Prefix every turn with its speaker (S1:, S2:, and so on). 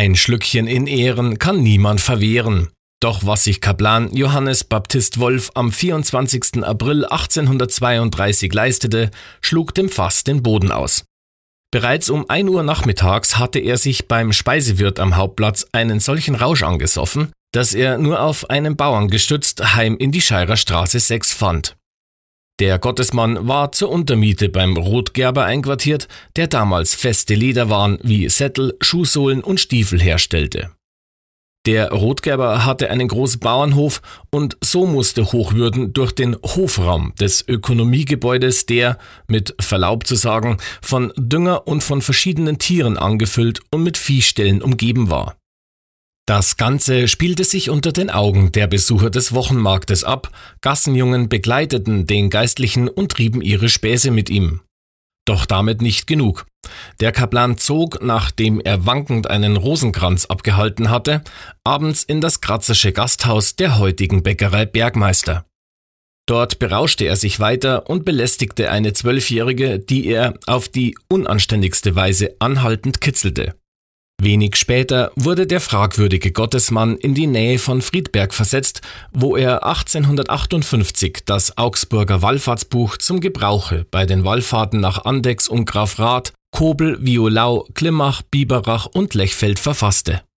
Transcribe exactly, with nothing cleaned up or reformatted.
S1: Ein Schlückchen in Ehren kann niemand verwehren. Doch was sich Kaplan Johannes Baptist Wolf am vierundzwanzigsten April achtzehnhundertzweiunddreißig leistete, schlug dem Fass den Boden aus. Bereits um ein Uhr nachmittags hatte er sich beim Speisewirt am Hauptplatz einen solchen Rausch angesoffen, dass er nur auf einen Bauern gestützt heim in die Scheirer Straße sechs fand. Der Gottesmann war zur Untermiete beim Rotgerber einquartiert, der damals feste Lederwaren wie Sättel, Schuhsohlen und Stiefel herstellte. Der Rotgerber hatte einen großen Bauernhof und so musste Hochwürden durch den Hofraum des Ökonomiegebäudes, der, mit Verlaub zu sagen, von Dünger und von verschiedenen Tieren angefüllt und mit Viehställen umgeben war. Das Ganze spielte sich unter den Augen der Besucher des Wochenmarktes ab, Gassenjungen begleiteten den Geistlichen und trieben ihre Späße mit ihm. Doch damit nicht genug. Der Kaplan zog, nachdem er wankend einen Rosenkranz abgehalten hatte, abends in das Gratzersche Gasthaus der heutigen Bäckerei Bergmeister. Dort berauschte er sich weiter und belästigte eine Zwölfjährige, die er auf die unanständigste Weise anhaltend kitzelte. Wenig später wurde der fragwürdige Gottesmann in die Nähe von Friedberg versetzt, wo er achtzehnhundertachtundfünfzig das Augsburger Wallfahrtsbuch zum Gebrauche bei den Wallfahrten nach Andechs und Grafrath, Kobel, Violau, Klimmach, Biberach und Lechfeld verfasste.